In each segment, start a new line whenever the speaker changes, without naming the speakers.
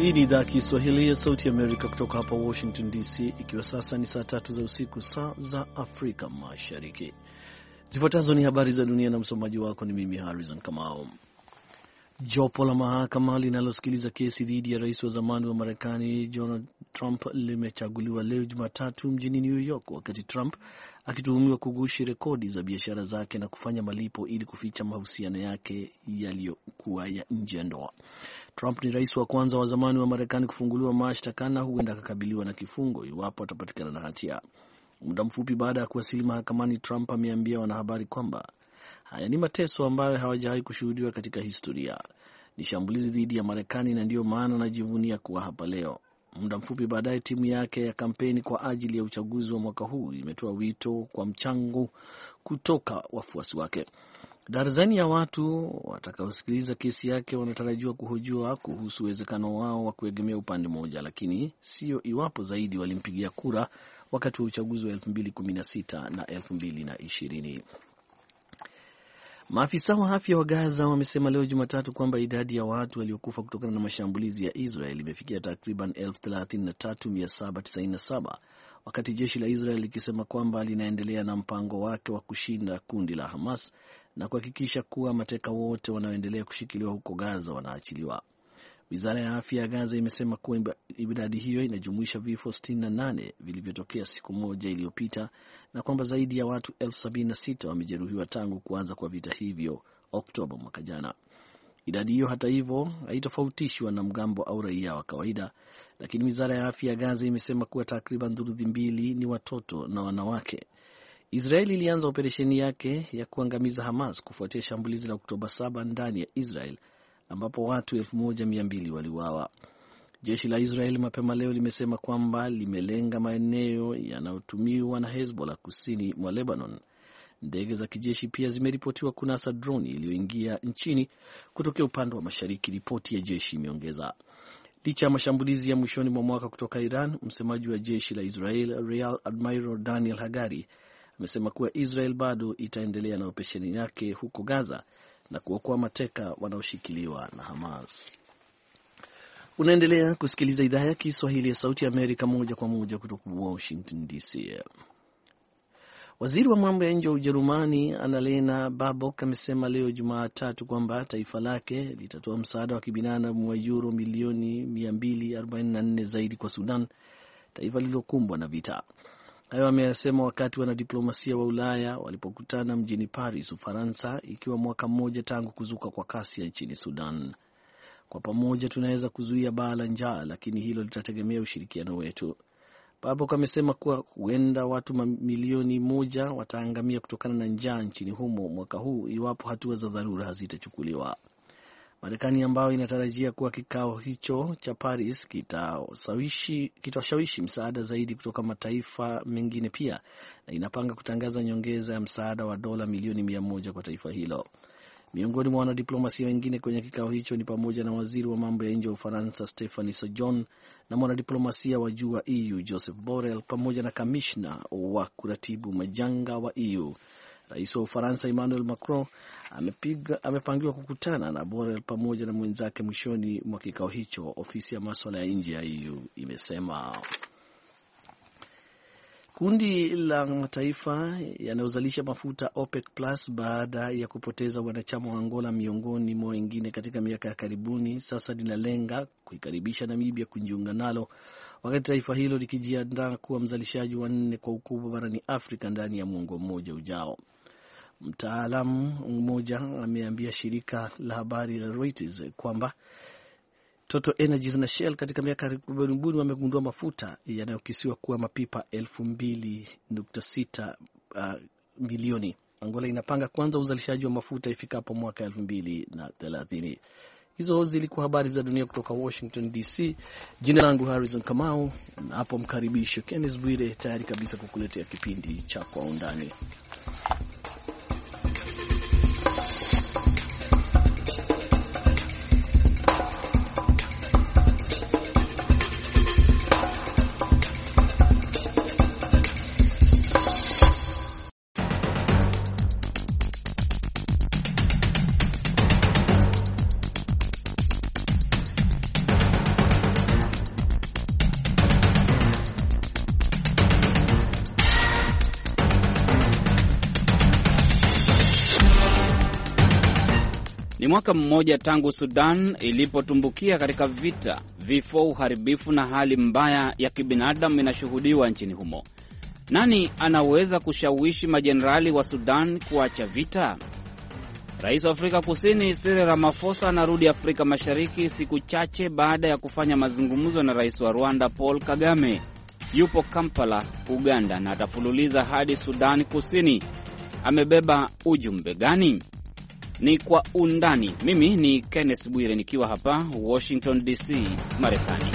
Hii ni idhaa ya Kiswahili ya Sauti ya Amerika kutoka hapa Washington DC, ikiwa sasa ni saa 3 za usiku, saa za Afrika Mashariki. Zifuatazo ni habari za dunia na msomaji wako ni mimi Harrison Kamau. Jopo la mahakama linalosikiliza kesi dhidi ya rais wa zamani wa Marekani Donald Trump limechaguliwa leo Jumatatu mjini New York, wakati Trump akituhumiwa kugushi rekodi za biashara zake na kufanya malipo ili kuficha mahusiano yake yaliyokuwa ya nje ya ndoa. Trump ni rais wa kwanza wa zamani wa Marekani kufunguliwa mashtaka na huenda akakabiliwa na kifungo iwapo atapatikana na hatia. Muda mfupi baada ya kuwasili mahakamani, Trump ameambia wanahabari kwamba haya ni mateso ambayo hawajawahi kushuhudiwa katika historia. Ni shambulizi dhidi ya Marekani na ndiyo maana anajivunia kuwa hapa leo. Muda mfupi baadaye, timu yake ya kampeni kwa ajili ya uchaguzi wa mwaka huu imetoa wito kwa mchango kutoka wafuasi wake. Darzeni ya watu watakaosikiliza kesi yake wanatarajiwa kuhojiwa kuhusu uwezekano wao wa kuegemea upande mmoja, lakini sio iwapo zaidi walimpigia kura wakati wa uchaguzi wa 2016 na 2020. Maafisa wa afya wa Gaza wamesema leo Jumatatu kwamba idadi ya watu waliokufa kutokana na mashambulizi ya Israel imefikia takriban 33,797, wakati jeshi la Israel likisema kwamba linaendelea na mpango wake wa kushinda kundi la Hamas na kuhakikisha kuwa mateka wote wanaoendelea kushikiliwa huko Gaza wanaachiliwa. Wizara ya afya ya Gaza imesema kuwa idadi hiyo inajumuisha vifo 68 vilivyotokea siku moja iliyopita na kwamba zaidi ya watu 76,000 wamejeruhiwa tangu kuanza kwa vita hivyo Oktoba mwaka jana. Idadi hiyo hata hivyo haitofautishwa na mgambo au raia wa kawaida, lakini wizara ya afya ya Gaza imesema kuwa takriban thuluthi mbili ni watoto na wanawake. Israeli ilianza operesheni yake ya kuangamiza Hamas kufuatia shambulizi la Oktoba 7 ndani ya Israel ambapo watu 1,200 waliuawa. Jeshi la Israeli mapema leo limesema kwamba limelenga maeneo yanayotumiwa na Hezbollah kusini mwa Lebanon. Ndege za kijeshi pia zimeripotiwa kunasa droni iliyoingia nchini kutokea upande wa mashariki, ripoti ya jeshi imeongeza. Licha ya mashambulizi ya mwishoni mwa mwaka kutoka Iran, msemaji wa jeshi la Israel Rear Admiral Daniel Hagari amesema kuwa Israel bado itaendelea na operesheni yake huko Gaza na kuokoa mateka wanaoshikiliwa na Hamas. Unaendelea kusikiliza idhaa ya Kiswahili ya Sauti ya Amerika moja kwa moja kutoka Washington DC. Waziri wa mambo ya nje wa Ujerumani Annalena Baerbock amesema leo Jumatatu kwamba taifa lake litatoa msaada wa kibinadamu wa euro milioni 244 zaidi kwa Sudan, taifa lililokumbwa na vita. Hayo ameyasema wakati wanadiplomasia wa Ulaya walipokutana mjini Paris, Ufaransa, ikiwa mwaka mmoja tangu kuzuka kwa kasi nchini Sudan. Kwa pamoja tunaweza kuzuia baa la njaa, lakini hilo litategemea ushirikiano wetu. Baerbock amesema kuwa huenda watu milioni 1 wataangamia kutokana na njaa nchini humo mwaka huu iwapo hatua za dharura hazitachukuliwa. Marekani ambayo inatarajia kuwa kikao hicho cha Paris kitashawishi msaada zaidi kutoka mataifa mengine pia, na inapanga kutangaza nyongeza ya msaada wa dola milioni 100 kwa taifa hilo. Miongoni mwa wanadiplomasia wengine kwenye kikao hicho ni pamoja na waziri wa mambo ya nje wa Ufaransa Stephanie Sejourne na mwanadiplomasia wa juu wa EU Joseph Borrell pamoja na kamishna wa kuratibu majanga wa EU. Rais wa Ufaransa Emmanuel Macron amepangiwa kukutana na Borrell pamoja na mwenzake mwishoni mwa kikao hicho, ofisi ya masuala ya nje ya EU imesema. Kundi la mataifa yanayozalisha mafuta OPEC Plus, baada ya kupoteza wanachama wa Angola miongoni mwa wengine katika miaka ya karibuni, sasa linalenga kuikaribisha Namibia kujiunga nalo, wakati taifa hilo likijiandaa kuwa mzalishaji wa 4 kwa ukubwa barani Afrika ndani ya muongo mmoja ujao. Mtaalamu mmoja ameambia shirika la habari la Reuters kwamba Total Energies na Shell katika miaka karibuni wamegundua mafuta yanayokisiwa kuwa mapipa 2.6 milioni. Angola inapanga kuanza uzalishaji wa mafuta ifikapo mwaka 2030. Hizo zilikuwa habari za dunia kutoka Washington DC. Jina langu Harrison Kamau, na hapo mkaribisho Kenneth Bwire, tayari kabisa kukuletea kipindi cha Kwa Undani.
Ni mwaka mmoja tangu Sudan ilipotumbukia katika vita, vifo, uharibifu na hali mbaya ya kibinadamu inashuhudiwa nchini humo. Nani anaweza kushawishi majenerali wa Sudan kuacha vita? Rais wa Afrika Kusini Cyril Ramaphosa anarudi Afrika Mashariki siku chache baada ya kufanya mazungumzo na rais wa Rwanda Paul Kagame. Yupo Kampala, Uganda na atafululiza hadi Sudan Kusini. Amebeba ujumbe gani? Ni kwa undani. Mimi ni Kenneth Bwire nikiwa hapa Washington DC, Marekani.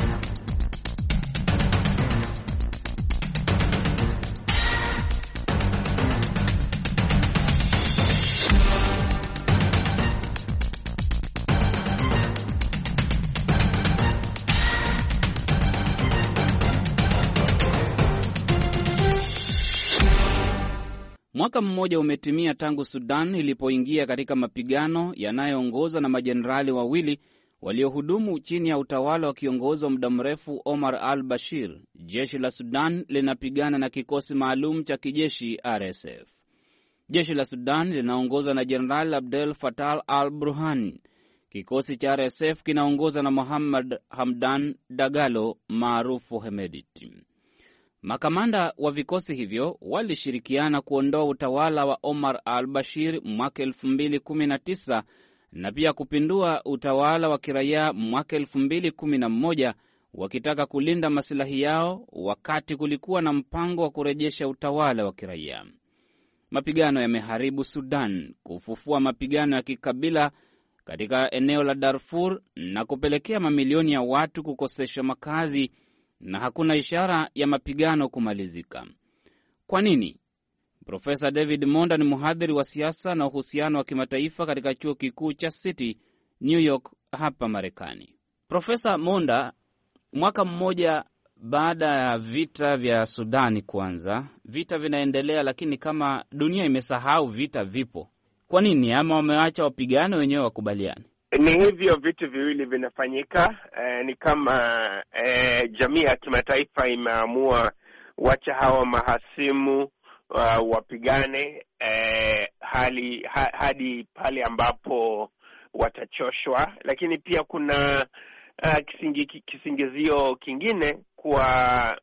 Mwaka mmoja umetimia tangu Sudan ilipoingia katika mapigano yanayoongozwa na majenerali wawili waliohudumu chini ya utawala wa kiongozi wa muda mrefu Omar al-Bashir. Jeshi la Sudan linapigana na kikosi maalum cha kijeshi RSF. Jeshi la Sudan linaongozwa na Jenerali Abdel Fattah al-Burhan. Kikosi cha RSF kinaongozwa na Mohamed Hamdan Dagalo maarufu Hemedti. Makamanda wa vikosi hivyo walishirikiana kuondoa utawala wa Omar al-Bashir mwaka 2019 na pia kupindua utawala wa kiraia mwaka 2011 wakitaka kulinda maslahi yao wakati kulikuwa na mpango wa kurejesha utawala wa kiraia. Mapigano yameharibu Sudan, kufufua mapigano ya kikabila katika eneo la Darfur na kupelekea mamilioni ya watu kukosesha makazi, na hakuna ishara ya mapigano kumalizika. Kwa nini? Profesa David Monda ni mhadhiri wa siasa na uhusiano wa kimataifa katika chuo kikuu cha City, New York hapa Marekani. Profesa Monda, mwaka mmoja baada ya vita vya Sudani kuanza, vita vinaendelea lakini kama dunia imesahau vita vipo. Kwa nini? Ama wameacha wapigane wenyewe wakubaliane?
Ni hivyo vitu viwili vinafanyika. Ni kama jamii ya kimataifa imeamua wacha hawa mahasimu wapigane hadi pale ambapo watachoshwa. Lakini pia kuna kisingizio kingine kwa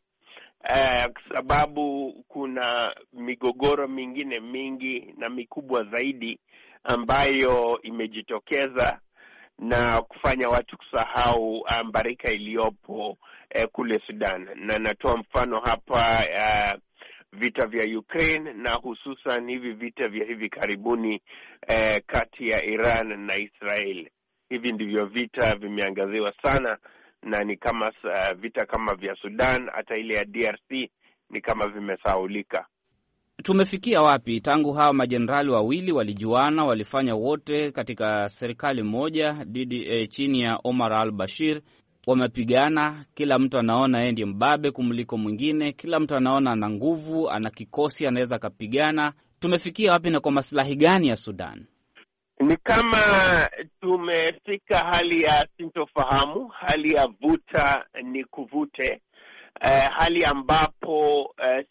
sababu kuna migogoro mingine mingi na mikubwa zaidi ambayo imejitokeza na kufanya watu kusahau mbarika iliyopo kule Sudan. Na natoa mfano hapa vita vya Ukraine na hususan hivi vita vya hivi karibuni kati ya Iran na Israel. Hivi ndivyo vita vimeangaziwa sana, na ni kama vita kama vya Sudan, hata ile ya DRC ni kama vimesahaulika.
Tumefikia wapi tangu hawa majenerali wawili walijuana, walifanya wote katika serikali moja chini ya Omar al-Bashir, wamepigana, kila mtu anaona yeye ndiye mbabe kumliko mwingine, kila mtu anaona ana nguvu, ana kikosi, anaweza kapigana. Tumefikia wapi na kwa maslahi gani ya Sudan?
Ni kama tumefika hali ya sintofahamu, hali ya vuta ni kuvute. Hali ambapo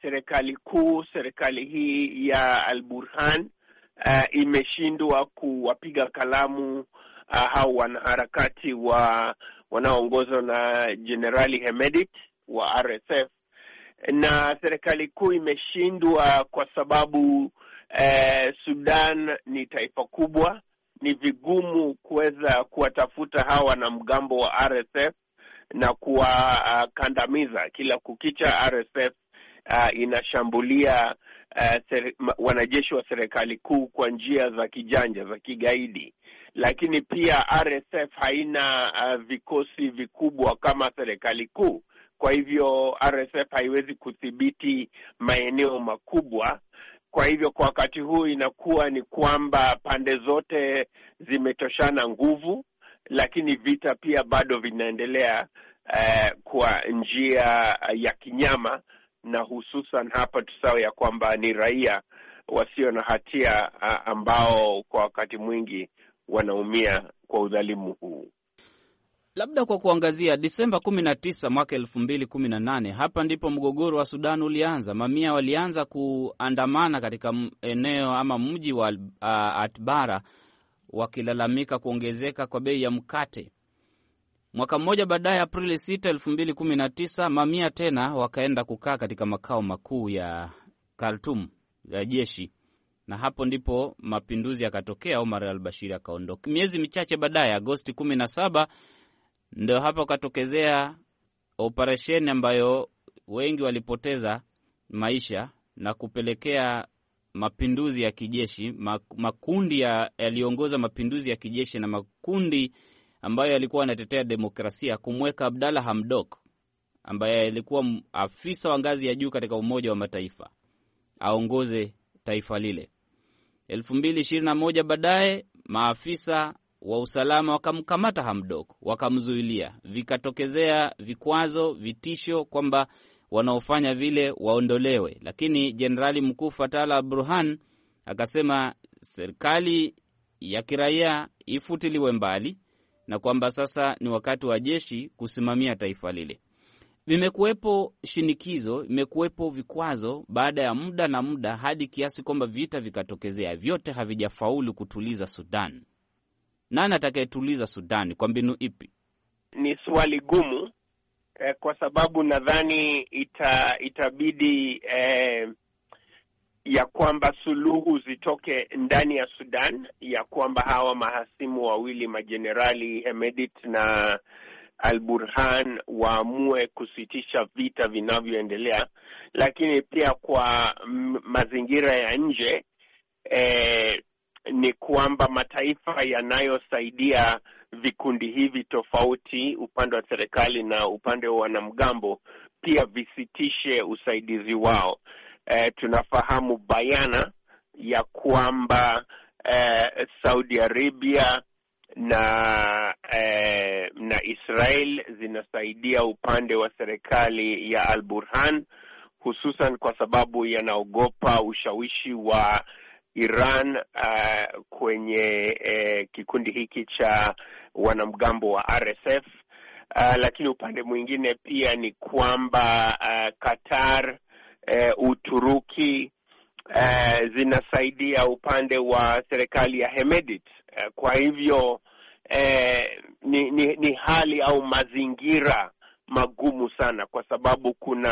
serikali hii ya al-Burhan imeshindwa kuwapiga kalamu hao wanaharakati wanaoongozwa na Jenerali Hemedti wa RSF, na serikali kuu imeshindwa kwa sababu Sudan ni taifa kubwa. Ni vigumu kuweza kuwatafuta hawa wanamgambo wa RSF na kuwakandamiza. Kila kukicha RSF inashambulia wanajeshi wa serikali kuu kwa njia za kijanja, za kigaidi. Lakini pia RSF haina vikosi vikubwa kama serikali kuu. Kwa hivyo RSF haiwezi kudhibiti maeneo makubwa. Kwa hivyo kwa wakati huu inakuwa ni kwamba pande zote zimetoshana nguvu, lakini vita pia bado vinaendelea kwa njia ya kinyama, na hususan hapa tusahau ya kwamba ni raia wasio na hatia ambao kwa wakati mwingi wanaumia kwa udhalimu huu.
Labda kwa kuangazia Disemba 19 mwaka 2018, hapa ndipo mgogoro wa Sudan ulianza. Mamia walianza kuandamana katika eneo ama mji wa Atbara wakilalamika kuongezeka kwa bei ya mkate. Mwaka mmoja baadaye, Aprili 6, 2019, mamia tena wakaenda kukaa katika makao makuu ya Khartoum ya jeshi, na hapo ndipo mapinduzi yakatokea. Omar al-Bashir akaondoka. Miezi michache baadaye, Agosti 17, ndio hapo katokezea operesheni ambayo wengi walipoteza maisha na kupelekea mapinduzi ya kijeshi. Makundi yaliongoza mapinduzi ya kijeshi na makundi ambayo yalikuwa yanatetea demokrasia kumweka Abdalla Hamdok, ambaye alikuwa afisa wa ngazi ya juu katika Umoja wa Mataifa, aongoze taifa lile. 2021 baadaye, maafisa wa usalama wakamkamata Hamdok, wakamzuilia. Vikatokezea vikwazo, vitisho kwamba wanaofanya vile waondolewe, lakini Jenerali Mkuu Fatah al-Burhan akasema serikali ya kiraia ifutiliwe mbali na kwamba sasa ni wakati wa jeshi kusimamia taifa lile. Vimekuwepo shinikizo, vimekuwepo vikwazo baada ya muda na muda, hadi kiasi kwamba vita vikatokezea. Vyote havijafaulu kutuliza Sudan. Nani atakayetuliza Sudan? Kwa mbinu ipi?
Ni swali gumu, kwa sababu nadhani itabidi ya kwamba suluhu zitoke ndani ya Sudan, ya kwamba hawa mahasimu wawili, majenerali Hemedit na al-Burhan, waamue kusitisha vita vinavyoendelea. Lakini pia kwa mazingira ya nje, ni kwamba mataifa yanayosaidia vikundi hivi tofauti, upande wa serikali na upande wa wanamgambo, pia visitishe usaidizi wao. Tunafahamu bayana kwamba Saudi Arabia na Israel zinasaidia upande wa serikali ya al-Burhan, hususan kwa sababu yanaogopa ushawishi wa Iran kwenye kikundi hiki cha wanamgambo wa RSF. Lakini upande mwingine pia ni kwamba Qatar, Uturuki zinasaidia upande wa serikali ya Hemedit. Kwa hivyo ni hali au mazingira magumu sana, kwa sababu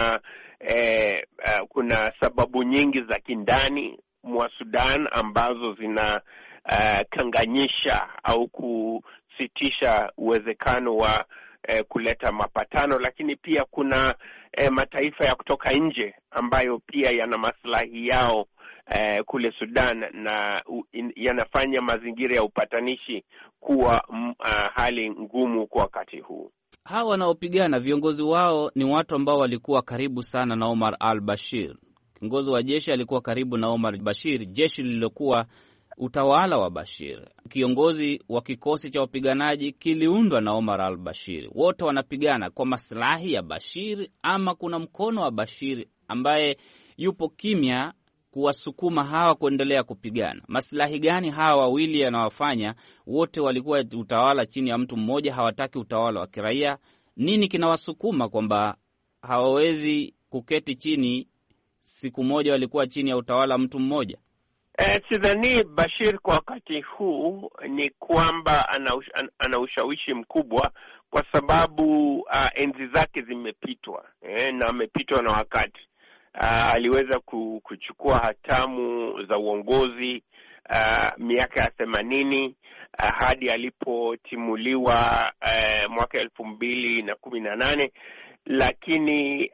kuna sababu nyingi za kindani mwa Sudan ambazo zinakanganyisha au kusitisha uwezekano wa kuleta mapatano. Lakini pia kuna mataifa ya kutoka nje ambayo pia yana maslahi yao kule Sudan, na yanafanya mazingira ya upatanishi kuwa hali ngumu kwa wakati huu.
Hawa wanaopigana, viongozi wao ni watu ambao walikuwa karibu sana na Omar al-Bashir. Kiongozi wa jeshi alikuwa karibu na Omar al-Bashir, jeshi lililokuwa utawala wa Bashir. Kiongozi wa kikosi cha wapiganaji kiliundwa na Omar al-Bashir. Wote wanapigana kwa maslahi ya Bashir, ama kuna mkono wa Bashir ambaye yupo kimya kuwasukuma hawa kuendelea kupigana? Maslahi gani hawa wawili yanawafanya wote walikuwa utawala chini ya mtu mmoja, hawataki utawala wa kiraia? Nini kinawasukuma kwamba hawawezi kuketi chini? Siku moja walikuwa chini ya utawala mtu mmoja.
Sidhani Bashir kwa wakati huu ni kwamba ana ushawishi mkubwa, kwa sababu enzi zake zimepitwa, na amepitwa na wakati. Aliweza kuchukua hatamu za uongozi miaka ya 80 hadi alipotimuliwa mwaka 2018. Lakini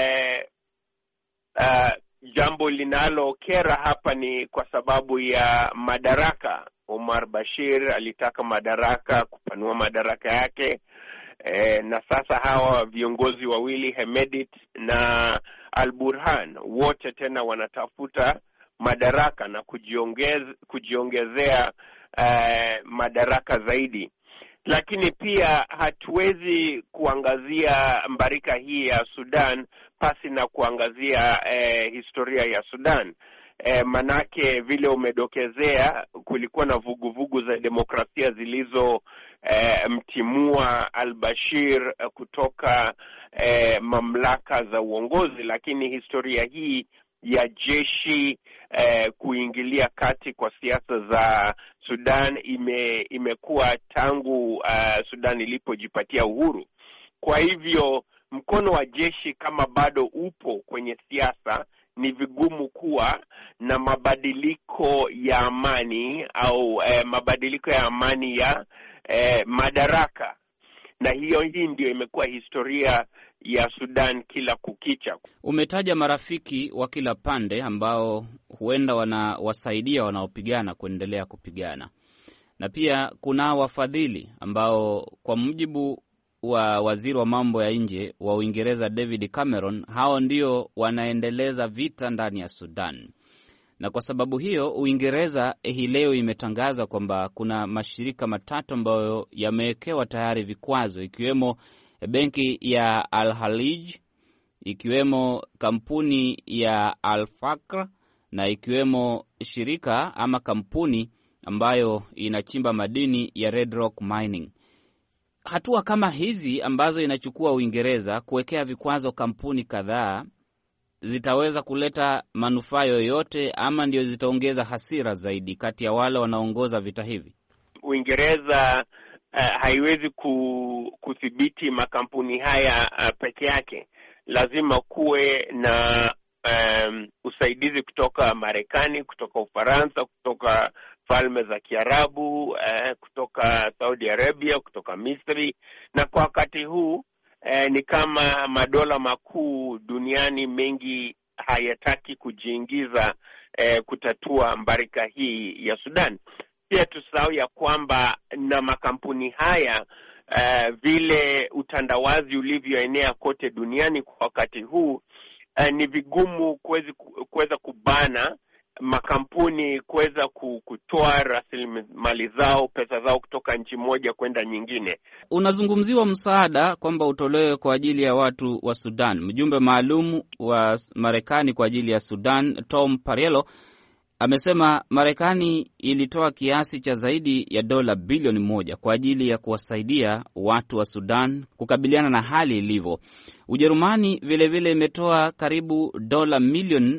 jambo linalokera hapa ni kwa sababu ya madaraka. Omar Bashir alitaka madaraka, kupanua madaraka yake, na sasa hawa viongozi wawili, Hemedit na al-Burhan, wote tena wanatafuta madaraka na kujiongezea madaraka zaidi. Lakini pia hatuwezi kuangazia mbarika hii ya Sudan pasi na kuangazia historia ya Sudan. Manake vile umedokezea, kulikuwa na vuguvugu za demokrasia zilizo mtimua al-Bashir kutoka mamlaka za uongozi, lakini historia hii ya jeshi kuingilia kati kwa siasa za Sudan imekuwa tangu Sudan ilipojipatia uhuru. Kwa hivyo mkono wa jeshi kama bado upo kwenye siasa, ni vigumu kuwa na mabadiliko ya amani au mabadiliko ya amani ya madaraka. Na hii ndio imekuwa historia ya Sudan kila kukicha.
Umetaja marafiki wa kila pande ambao huenda wanawasaidia wanaopigana kuendelea kupigana, na pia kuna wafadhili ambao kwa mujibu wa waziri wa mambo ya nje wa Uingereza David Cameron, hao ndio wanaendeleza vita ndani ya Sudan. Na kwa sababu hiyo Uingereza hii leo imetangaza kwamba kuna mashirika matatu ambayo yamewekewa tayari vikwazo, ikiwemo benki ya Al-Khalij, ikiwemo kampuni ya Al-Fakr na ikiwemo shirika ama kampuni ambayo inachimba madini ya Red Rock Mining. Hatua kama hizi ambazo inachukua Uingereza kuwekea vikwazo kampuni kadhaa zitaweza kuleta manufaa yoyote ama ndio zitaongeza hasira zaidi kati ya wale wanaongoza vita hivi?
Uingereza haiwezi kudhibiti makampuni haya peke yake. Lazima kuwe na usaidizi kutoka Marekani, kutoka Ufaransa, kutoka Falme za Kiarabu, kutoka Saudi Arabia, kutoka Misri. Na kwa wakati huu ni kama madola makuu duniani mengi hayataki kujiingiza kutatua mbarika hii ya Sudan. Pia tusahau ya kwamba na makampuni haya vile utandawazi ulivyoenea kote duniani kwa wakati huu, ni vigumu kuweza kubana makampuni kuweza kutoa rasilimali zao, pesa zao kutoka nchi moja kwenda nyingine.
Unazungumziwa msaada kwamba utolewe kwa ajili ya watu wa Sudan. Mjumbe maalum wa Marekani kwa ajili ya Sudan, Tom Perriello, amesema Marekani ilitoa kiasi cha zaidi ya dola bilioni 1 kwa ajili ya kuwasaidia watu wa Sudan kukabiliana na hali ilivyo. Ujerumani vilevile imetoa karibu dola milioni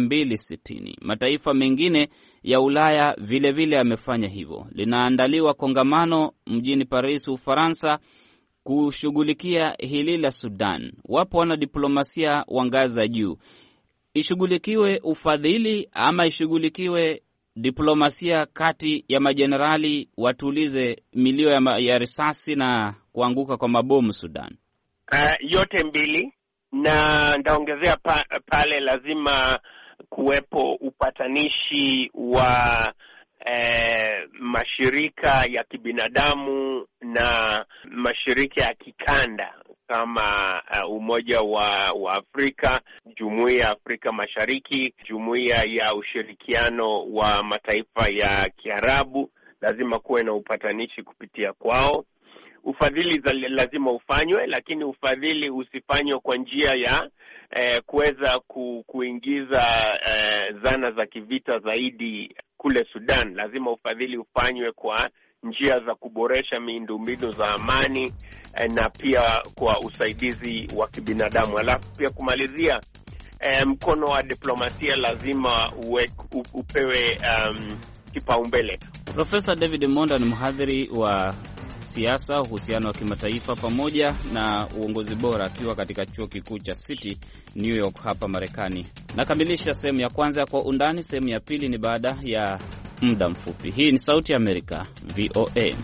260. Mataifa mengine ya Ulaya vilevile yamefanya hivyo. Linaandaliwa kongamano mjini Paris, Ufaransa, kushughulikia hili la Sudan. Wapo wana diplomasia wa ngazi za juu. Ishughulikiwe ufadhili ama ishughulikiwe diplomasia kati ya majenerali watulize milio ya risasi na kuanguka kwa mabomu Sudan?
Yote mbili, na ndaongezea pale lazima kuwepo upatanishi wa mashirika ya kibinadamu na mashirika ya kikanda kama Umoja wa Afrika, Jumuiya ya Afrika Mashariki, Jumuiya ya Ushirikiano wa Mataifa ya Kiarabu. Lazima kuwe na upatanishi kupitia kwao. Ufadhili lazima ufanywe, lakini ufadhili usifanywe kwa njia ya kuweza kuingiza zana za kivita zaidi kule Sudan. Lazima ufadhili ufanywe kwa njia za kuboresha miundombinu za amani na pia kwa usaidizi wa kibinadamu. Alafu pia kumalizia, mkono wa diplomasia lazima upewe kipaumbele.
Profesa David Monda ni mhadhiri wa siasa, uhusiano wa kimataifa pamoja na uongozi bora, akiwa katika chuo kikuu cha City New York hapa Marekani. Nakamilisha sehemu ya kwanza ya Kwa Undani. Sehemu ya pili ni baada ya muda mfupi. Hii ni Sauti ya Amerika, VOA.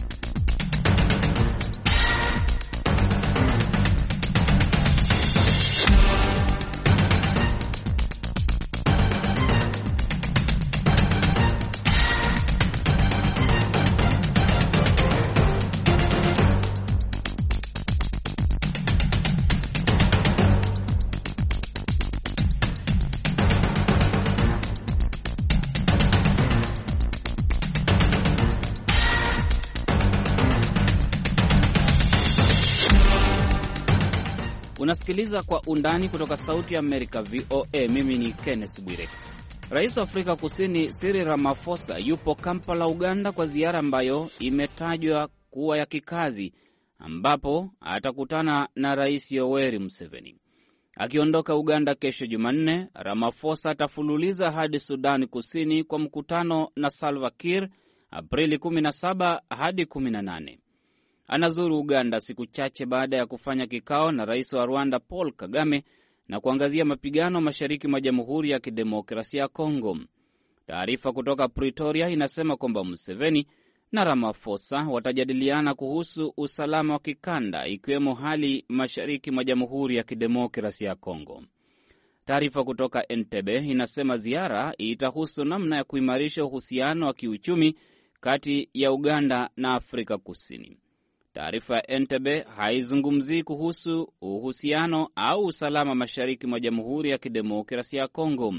Unasikiliza Kwa Undani kutoka Sauti ya Amerika, VOA. Mimi ni Kenneth Bwire. Rais wa Afrika Kusini Cyril Ramaphosa yupo Kampala, Uganda, kwa ziara ambayo imetajwa kuwa ya kikazi, ambapo atakutana na Rais Yoweri Museveni. Akiondoka Uganda kesho Jumanne, Ramaphosa atafululiza hadi Sudani Kusini kwa mkutano na Salva Kiir Aprili 17 hadi 18. Anazuru Uganda siku chache baada ya kufanya kikao na rais wa Rwanda Paul Kagame na kuangazia mapigano mashariki mwa Jamhuri ya Kidemokrasia ya Kongo. Taarifa kutoka Pretoria inasema kwamba Museveni na Ramaphosa watajadiliana kuhusu usalama wa kikanda, ikiwemo hali mashariki mwa Jamhuri ya Kidemokrasia ya Kongo. Taarifa kutoka Entebbe inasema ziara itahusu namna ya kuimarisha uhusiano wa kiuchumi kati ya Uganda na Afrika Kusini. Taarifa ya Entebbe haizungumzii kuhusu uhusiano au usalama mashariki mwa Jamhuri ya Kidemokrasia ya Kongo.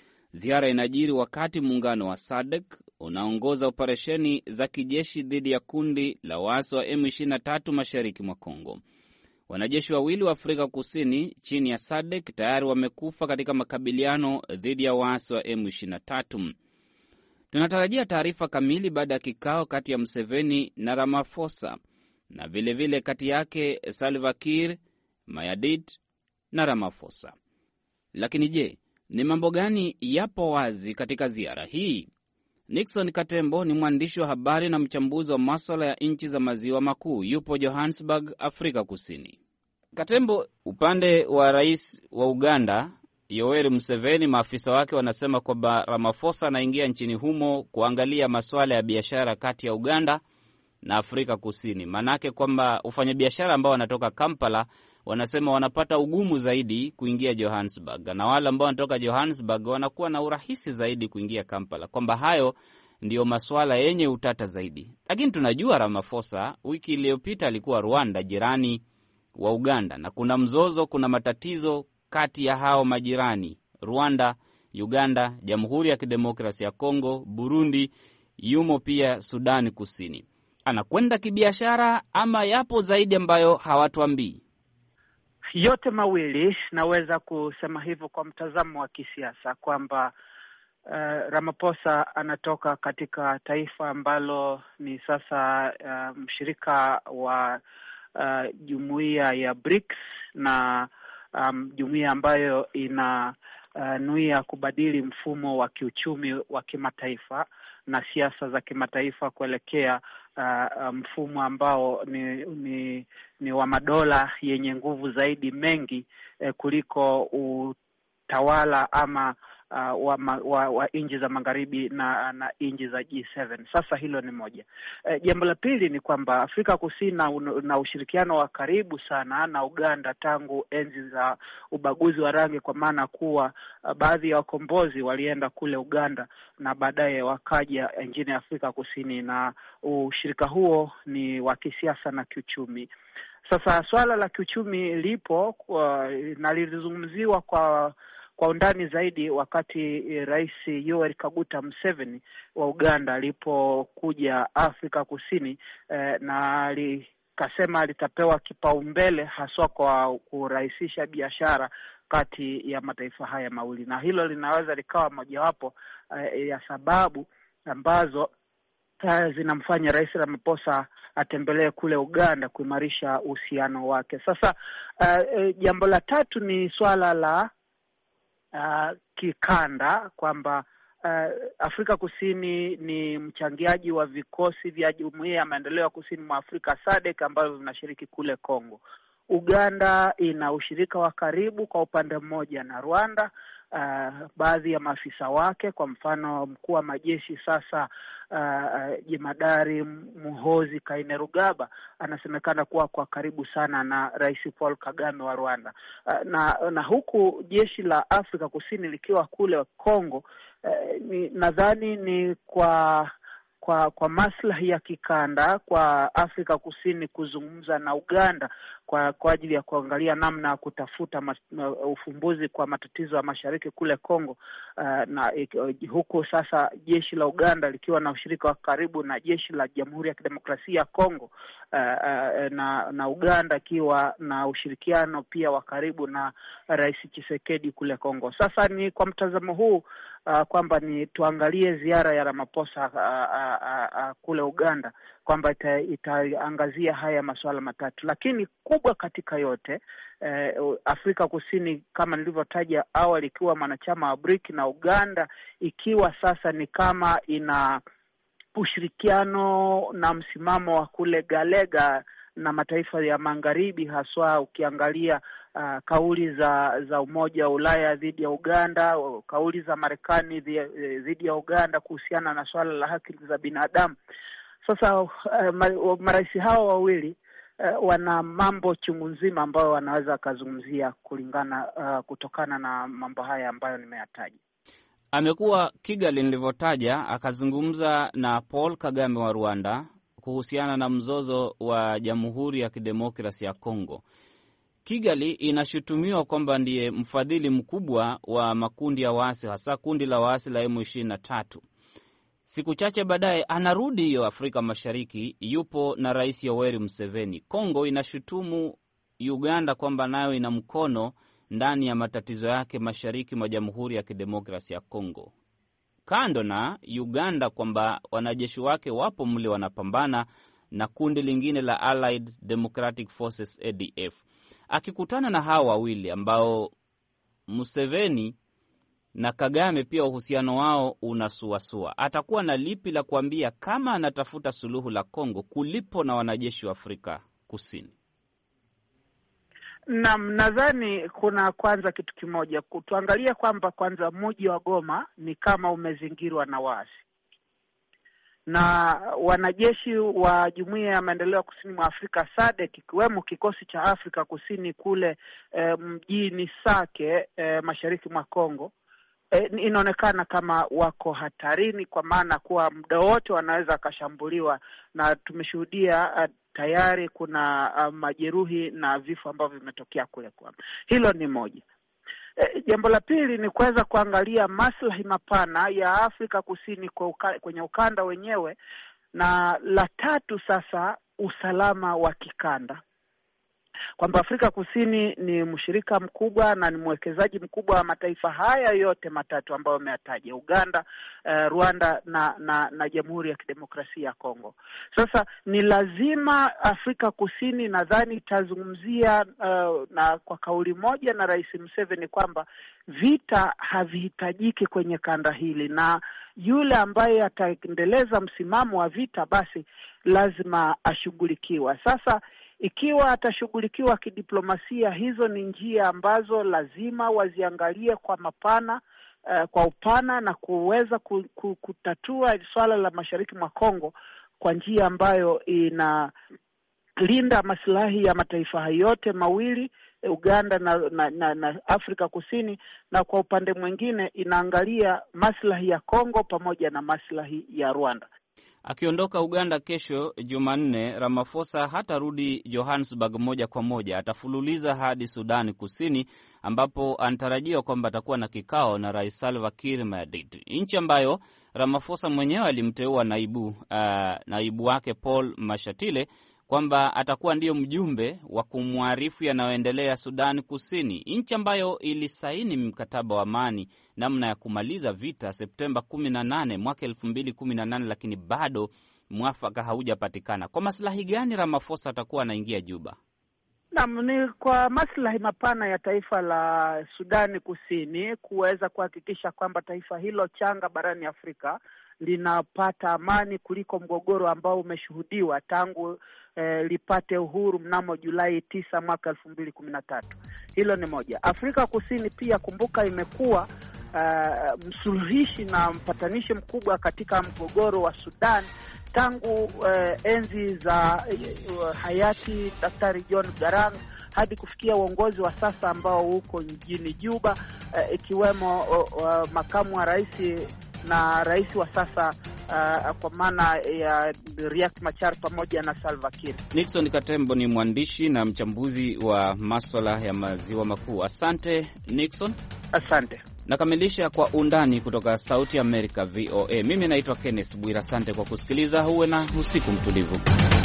Ziara inajiri wakati muungano wa SADC unaongoza operesheni za kijeshi dhidi ya kundi la waasi wa M23 mashariki mwa Kongo. Wanajeshi wawili wa Afrika Kusini chini ya SADC tayari wamekufa katika makabiliano dhidi ya waasi wa M23. Tunatarajia taarifa kamili baada ya kikao kati ya Museveni na Ramaphosa na vilevile kati yake Salva Kiir, Mayardit na Ramaphosa. Lakini je, ni mambo gani yapo wazi katika ziara hii? Nixon Katembo ni mwandishi wa habari na mchambuzi wa masuala ya nchi za maziwa makuu. Yupo Johannesburg, Afrika Kusini. Katembo, upande wa rais wa Uganda Yoweri Museveni, maafisa wake wanasema kwamba Ramaphosa anaingia nchini humo kuangalia masuala ya biashara kati ya Uganda na Afrika Kusini. Manake kwamba wafanyabiashara ambao wanatoka Kampala wanasema wanapata ugumu zaidi kuingia Johannesburg, na wale ambao wanatoka Johannesburg wanakuwa na urahisi zaidi kuingia Kampala, kwamba hayo ndio masuala yenye utata zaidi. Lakini tunajua Ramaphosa wiki iliyopita alikuwa Rwanda, jirani wa Uganda, na kuna mzozo, kuna matatizo kati ya hao majirani, Rwanda, Uganda, Jamhuri ya Kidemokrasia ya Kongo, Burundi, yumo pia Sudani Kusini. Anakwenda kibiashara ama yapo zaidi ambayo hawatuambii?
Yote mawili, naweza kusema hivyo kwa mtazamo wa kisiasa kwamba Ramaphosa anatoka katika taifa ambalo ni sasa mshirika wa jumuiya ya BRICS na jumuiya ambayo inanuia kubadili mfumo wa kiuchumi wa kimataifa na siasa za kimataifa kuelekea mfumo ambao ni wa madola yenye nguvu zaidi mengi kuliko utawala ama wa nchi za magharibi na nchi za G7. Sasa hilo ni moja. Jambo la pili ni kwamba Afrika Kusini na ushirikiano wa karibu sana na Uganda tangu enzi za ubaguzi wa rangi, kwa maana kuwa baadhi ya wakombozi walienda kule Uganda na baadaye wakaja nchini Afrika Kusini, na ushirika huo ni wa kisiasa na kiuchumi. Sasa swala la kiuchumi lipo na lilizungumziwa kwa undani zaidi wakati Rais Yoweri Kaguta Museveni wa Uganda alipokuja Afrika Kusini, na alikasema litapewa kipaumbele haswa kwa kurahisisha biashara kati ya mataifa haya mawili, na hilo linaweza likawa mojawapo ya sababu ambazo zinamfanya Rais Ramaphosa atembelee kule Uganda kuimarisha uhusiano wake. Sasa jambo la tatu ni swala la kikanda, kwamba Afrika Kusini ni mchangiaji wa vikosi vya Jumuiya ya Maendeleo ya Kusini mwa Afrika SADC ambavyo vinashiriki kule Kongo. Uganda ina ushirika wa karibu kwa upande mmoja na Rwanda. Baadhi ya maafisa wake, kwa mfano mkuu wa majeshi sasa Jemadari Muhoozi Kainerugaba, anasemekana kuwa kwa karibu sana na Rais Paul Kagame wa Rwanda. Na huku jeshi la Afrika Kusini likiwa kule Kongo, nadhani ni kwa maslahi ya kikanda kwa Afrika Kusini kuzungumza na Uganda kwa ajili ya kuangalia namna ya kutafuta ufumbuzi kwa matatizo ya mashariki kule Kongo, na huko sasa jeshi la Uganda likiwa na ushirika wa karibu na jeshi la Jamhuri ya Kidemokrasia ya Kongo, na Uganda ikiwa na ushirikiano pia wa karibu na Rais Tshisekedi kule Kongo. Sasa ni kwa mtazamo huu kwamba ni tuangalie ziara ya Ramaphosa kule Uganda, kwamba itaangazia haya masuala matatu, lakini kubwa katika yote Afrika Kusini kama nilivyotaja awali ikiwa mwanachama wa BRIC na Uganda ikiwa sasa ni kama ina ushirikiano na msimamo wa kule galega na mataifa ya magharibi, haswa ukiangalia kauli za Umoja wa Ulaya dhidi ya Uganda, kauli za Marekani dhidi ya Uganda kuhusiana na swala la haki za binadamu. Sasa marais hao wawili wana mambo chungu nzima ambayo wanaweza kuzungumzia kutokana na mambo haya ambayo nimeyataja.
Amekuwa Kigali nilivyotaja, akazungumza na Paul Kagame wa Rwanda kuhusiana na mzozo wa Jamhuri ya Kidemokrasia ya Kongo. Kigali inashutumiwa kwamba ndiye mfadhili mkubwa wa makundi ya waasi, hasa kundi la waasi la M23. Siku chache baadaye anarudi hiyo Afrika Mashariki, yupo na Rais Yoweri Museveni. Kongo inashutumu Uganda kwamba nayo ina mkono ndani ya matatizo yake mashariki mwa Jamhuri ya Kidemokrasia ya Kongo. Kando na Uganda kwamba wanajeshi wake wapo mle wanapambana na kundi lingine la Allied Democratic Forces ADF. Akikutana na hawa wawili ambao Museveni na Kagame pia uhusiano wao unasuasua, atakuwa na lipi la kuambia kama anatafuta suluhu la Kongo kulipo na wanajeshi wa Afrika Kusini?
Nadhani kuna kwanza kitu kimoja kutuangalia kwamba kwanza mji wa Goma ni kama umezingirwa na waasi, na wanajeshi wa Jumuiya ya Maendeleo Kusini mwa Afrika SADC ikiwemo kikosi cha Afrika Kusini kule mjini Sake mashariki mwa Kongo inaonekana kama wako hatarini, kwa maana kuwa muda wote wanaweza kashambuliwa, na tumeshuhudia tayari kuna majeruhi na vifo ambavyo vimetokea kule kwa. Hilo ni moja. Jambo la pili ni kuweza kuangalia maslahi mapana ya Afrika Kusini kwenye ukanda wenyewe, na la tatu sasa usalama wa kikanda, kwamba Afrika Kusini ni mshirika mkubwa na ni mwekezaji mkubwa wa mataifa haya yote matatu ambayo umeyataja, Uganda, Rwanda na Jamhuri ya Kidemokrasia ya Kongo. Sasa ni lazima Afrika Kusini nadhani itazungumzia na kwa kauli moja na Rais Museveni kwamba vita havihitajiki kwenye kanda hili, na yule ambaye ataendeleza msimamo wa vita basi lazima ashughulikiwa. Sasa ikiwa atashughulikiwa kidiplomasia, hizo ni njia ambazo lazima waziangalie kwa mapana, kwa upana, na kuweza kutatua swala la mashariki mwa Kongo kwa njia ambayo inalinda maslahi ya mataifa yote mawili, Uganda na Afrika Kusini, na kwa upande mwingine inaangalia maslahi ya Kongo pamoja na maslahi ya Rwanda.
Akiondoka Uganda kesho Jumanne, Ramaphosa hatarudi Johannesburg moja kwa moja, atafululiza hadi Sudani Kusini ambapo anatarajiwa kwamba atakuwa na kikao na Rais Salva Kiir Mayardit, nchi ambayo Ramaphosa mwenyewe alimteua naibu wake Paul Mashatile kwamba atakuwa ndiyo mjumbe wa kumwarifu yanayoendelea Sudani Kusini, nchi ambayo ilisaini mkataba wa amani namna ya kumaliza vita Septemba 18 mwaka 2018, lakini bado mwafaka haujapatikana. Kwa maslahi gani Ramaphosa atakuwa anaingia Juba?
Ni kwa maslahi mapana ya taifa la Sudani Kusini, kuweza kuhakikisha kwamba taifa hilo changa barani Afrika linapata amani kuliko mgogoro ambao umeshuhudiwa tangu lipate uhuru mnamo Julai 9 mwaka 2013. Hilo ni moja. Afrika Kusini pia, kumbuka, imekuwa msuluhishi na mpatanishi mkubwa katika mgogoro wa Sudan tangu enzi za hayati Daktari John Garang hadi kufikia uongozi wa sasa ambao uko mjini Juba, ikiwemo makamu wa rais na rais wa sasa kwa maana ya Riek Machar pamoja na Salva Kiir.
Nixon Katembo ni mwandishi na mchambuzi wa masuala ya maziwa makuu. Asante Nixon.
Asante.
Nakamilisha kwa undani kutoka Sauti ya Amerika VOA. Mimi naitwa Kenneth Bwira. Asante kwa kusikiliza. Uwe na usiku mtulivu.